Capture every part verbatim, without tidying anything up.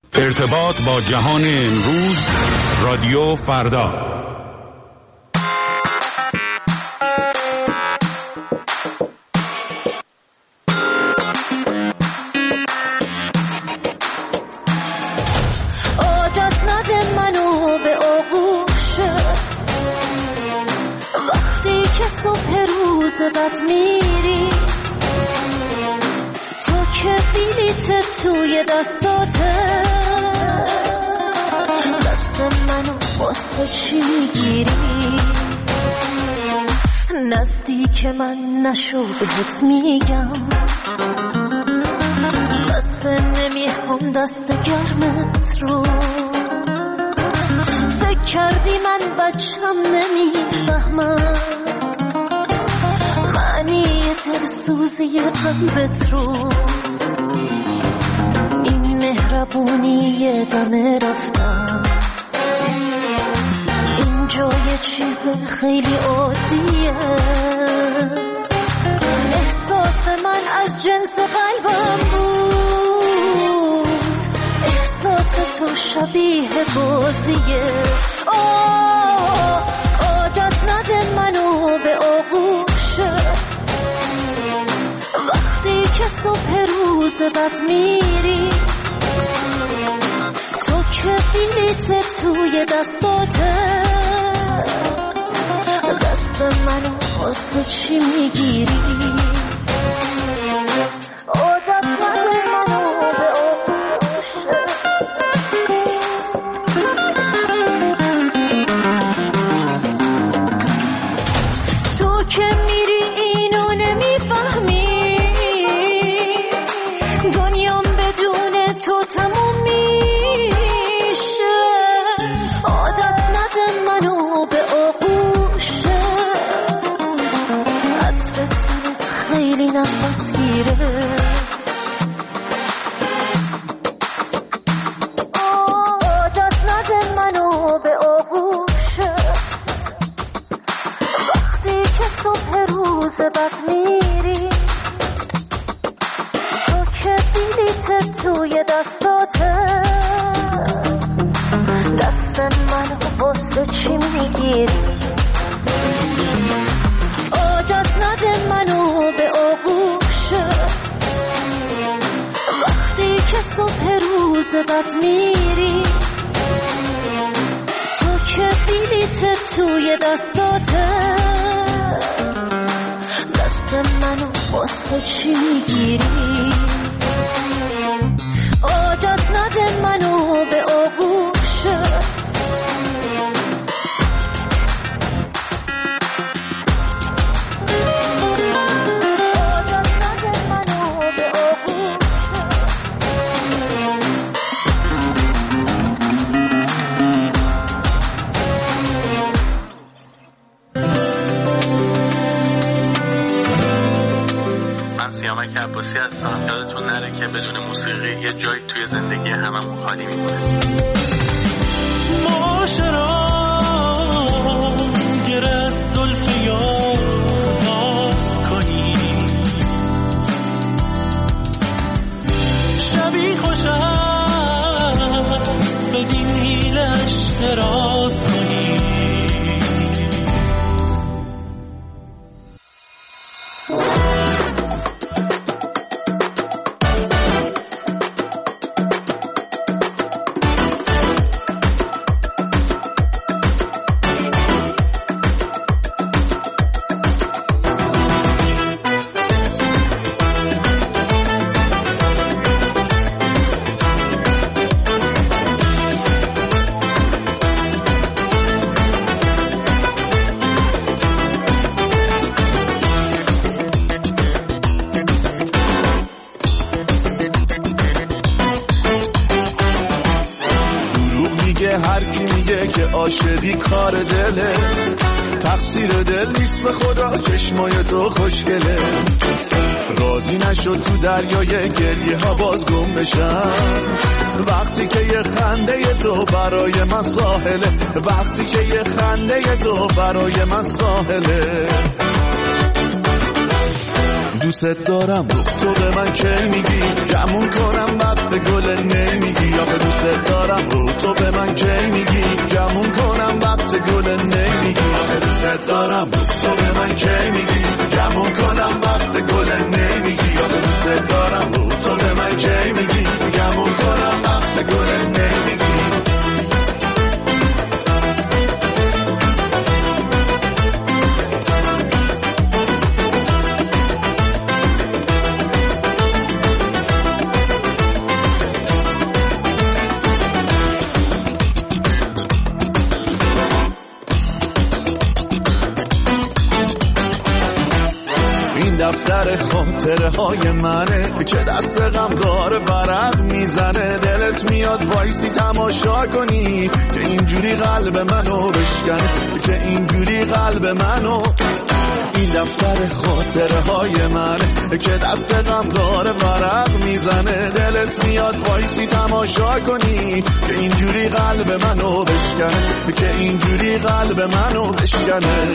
ارتباط با جهان امروز، رادیو فردا. عادت نده منو به آغوشت وقتی که صبح روز بد میری، تو که بلیت توی دستاته، دست منو واسه چی میگیری؟ نزدیک من نشو بهت میگم، دست نمیخوام دست گرمت رو. فکر کردی من بچم نمیفهمم معنی دلسوزی قلبت رو. این مهربونی دم رفتم، اینجا یه چیز خیلی عادیه. احساس من از جنس قلبم بود، احساس تو شبیه بازیه. آه عادت نده منو به آغوشت وقتی که صبح روز بد میری، تو که بلیت توی دستاته، دست منو واسه چی میگیری؟ عادت نده منو به آغوشت. تو که میری اینو نمیفهمی، دنیام بدون تو تموم میشه. عادت نده منو به آغوشت، عطر تنت خیلی نفس گیره. عادت نده منو به آغوشت وقتی که صبح روز بد میری، تو که بلیت توی دستاته، دست منو واسه چی میگیری؟ عادت نده منو به آغوشت وقتی که صبح روز بد میری، تو که بلیت توی دستاته، دست منو واسه چی میگیری؟ عادت نده منو به آغوشت. سیامک عباسی هستم. یادتون نره که بدون موسیقی یه جایی توی زندگی هممون خالی میمونه. معاشران گره از زلف یار باز کنی، شبی خوش است بدین حیلش دراز کنی. عاشقی کار دله، تقصیر دل نیست به خدا، چشمای تو خوشگله. راضی نشد تو دریای گریه ها باز گم بشم، وقتی که یه خنده تو برای من ساحله، وقتی که یه خنده تو برای من ساحله. دوست دارم رو تو به من چه میگی، گمون کنم وقت گل نمیگی، آخه دوست تو به من کی میگی گمون کنم وقت گل نمیگی آخه دوست دارم تو به من کی میگی گمون کنم وقت گل نمیگی آخه دوست دارم تو به من کی میگی گمون کنم وقت گل نمیگی دفتر خاطره های منه که دست غم داره ورق میزنه دلت میاد وایسی تماشا کنی که اینجوری قلب منو بشکنه که اینجوری قلب منو این دفتر خاطره های منه که دست غم داره ورق میزنه دلت میاد وایسی تماشا کنی که اینجوری قلب منو بشکنه که اینجوری قلب منو بشکنه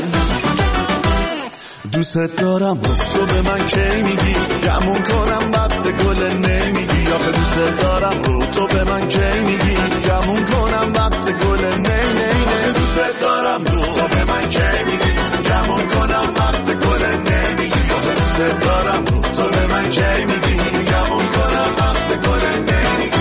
دوست دارم تو به من کی میگی گمون کنم وقت گل نمیگی آخه دوست دارم رو تو به من کی میگی گمون کنم وقت گل نی نی نی دوست دارم رو تو به من کی میگی گمون کنم وقت گل نمیگی آخه دوست دارم رو تو به من کی میگی گمون کنم وقت گل نمیگی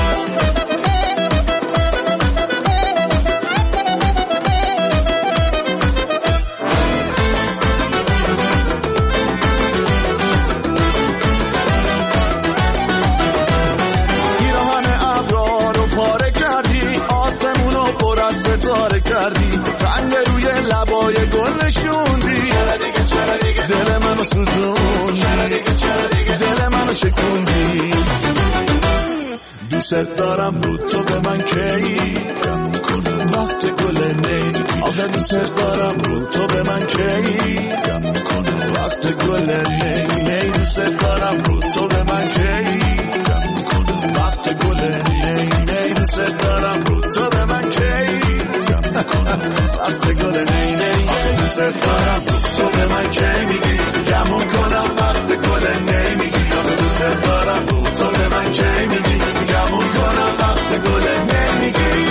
ستاره کردی رنگ روی لبای گل نشوندی چرا دیگه چرا دیگه دل منو سوزون چرا دیگه چرا دیگه دل منو شکوندی دوست دارم رو تو به من کی گمون کنم وقت گل نی آخه دوست دارم رو تو به من کی گمون کنم وقت گل نی نی دوست دارم رو تو به من کی گمون کنم وقت گل نی نی دوست دارم رو تو به من کی وقت گل نی نی دوست دارم تو به من کی میگی گمون کنم وقت گل نمیگی دوست دارم تو به من کی میگی گمون کنم وقت گل نمیگی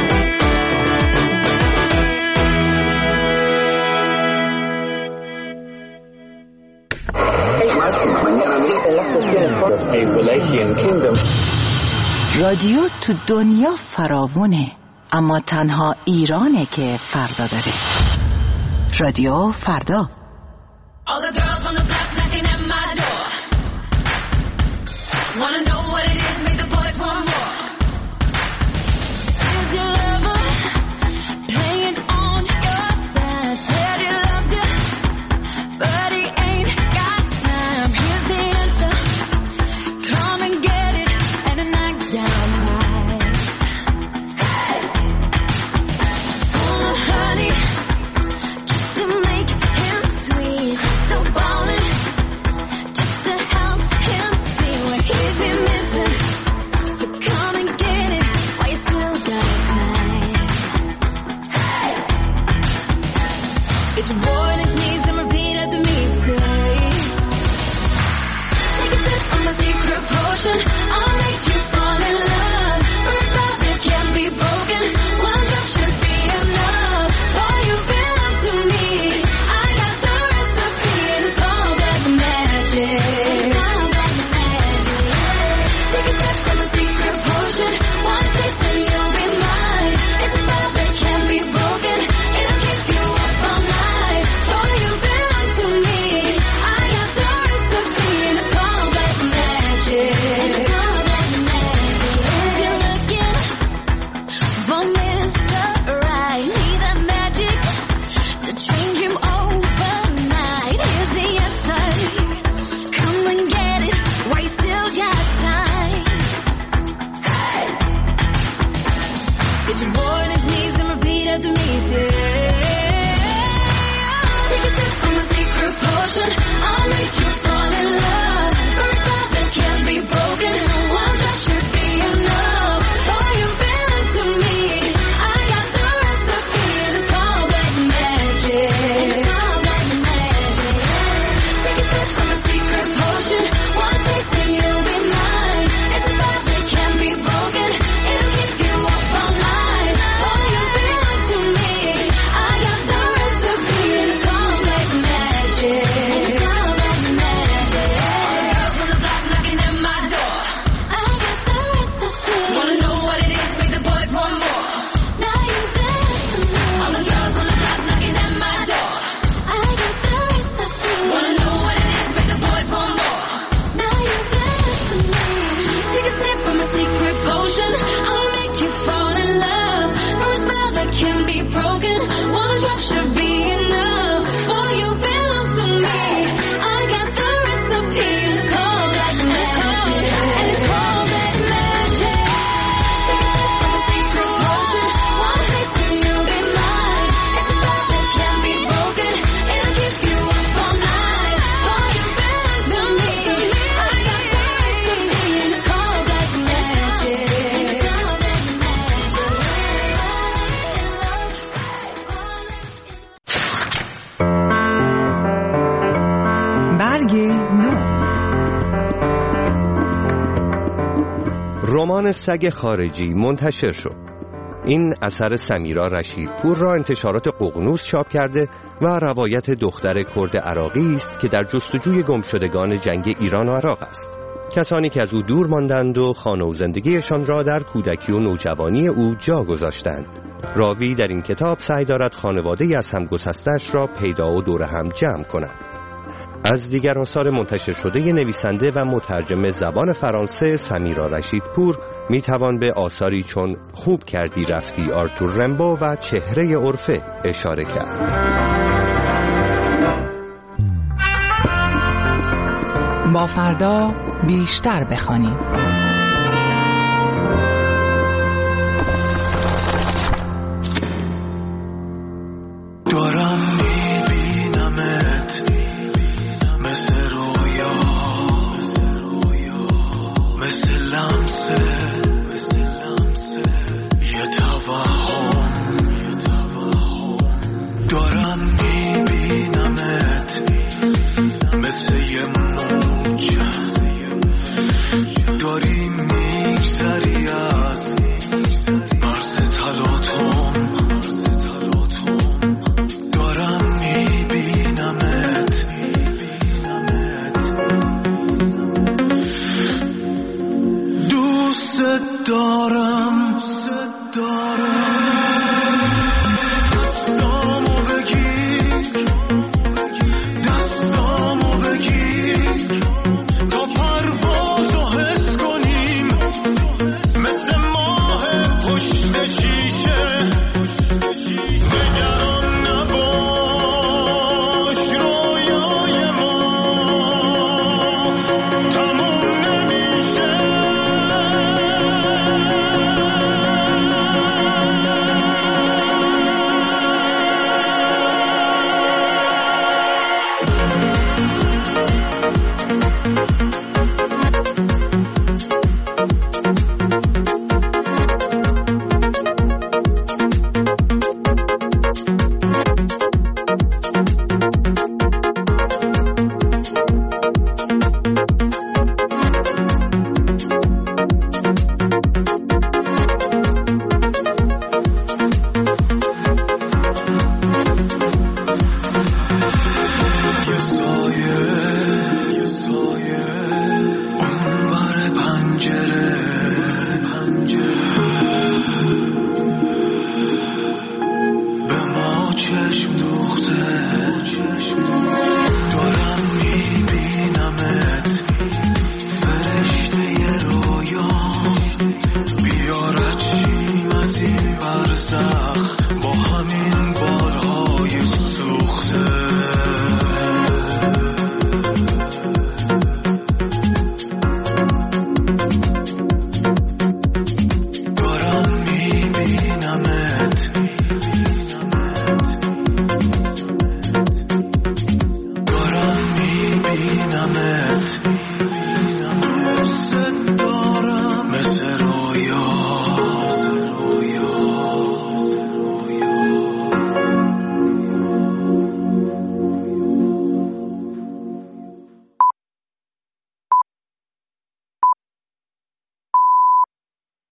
رادیو تو دنیا فراوونه اما تنها ایرانه که فردا داره. رادیو فردا. All the girls on the block knocking at my door. Wanna know what it is, make the boys want more. Is your lover playing on your side? Said he loves you, but he ain't got time. Here's the answer, come and get it, and a knockdown prize. Full of honey, just to make him sweet. So ballin', just to help him see what he's been missing. So come and get it while you still got time. Get your boy on his knees and repeat after me, say. Take a sip of my secret potion, I'll make you fall in love. For a love that can't be broken, one drop should be enough. All you've been to me, I got the recipe, and it's all black magic. It's all black magic. Take a sip of my secret potion, one taste and you'll be mine. It's a spell that can't be broken, it'll keep you up all night. All you've been to me, I got the recipe, and it's all black magic. It's all black magic. If you're looking for Mister Right, need that magic to change him overnight. Here's the answer, come and get it while you still got time. Get your boy on his knees and repeat after me, say. Take a sip from my secret potion, I'll make you fall in love. For a love that can't be broken, one drop should be enough. All you've been to me, I got the recipe, and it's all black magic. It's all black magic. Take a sip from my secret potion, one taste and you'll be mine. It's a spell that can't be broken, it'll keep you up all night. devotion. I'll make you fall in love from a spell that can be broken. One drop should be enough. Boy, you belong to me. I got the recipe. It's called black magic, and it's called black magic. From a secret potion, one taste and you'll be mine. It's a spell that can't be broken. It'll keep you up all night. Boy, you belong to me. I got the recipe, and it's called black magic. برگ نو. رمان سگ خارجی منتشر شد. این اثر سمیرا رشیدپور را انتشارات ققنوس چاپ کرده و روایت دختر کرد عراقی است که در جستجوی گمشدگان جنگ ایران و عراق است. کسانی که از او دور ماندند و خانه و زندگیشان را در کودکی و نوجوانی او جا گذاشتند. راوی در این کتاب سعی دارد خانواده‌ای از همگسسته‌اش را پیدا و دور هم جمع کند. از دیگر آثار منتشر شده نویسنده و مترجم زبان فرانسه سمیرا رشیدپور می توان به آثاری چون خوب کردی رفتی آرتور رمبو و چهره عرفه اشاره کرد. با فردا بیشتر بخوانیم. دارم میبینمت مثل رویا، مثل لمسه یه توهم. دارم میبینمت مثل یه موج، داری میگذری از مرز تلاطم. دارم میبینمت دوست دارم.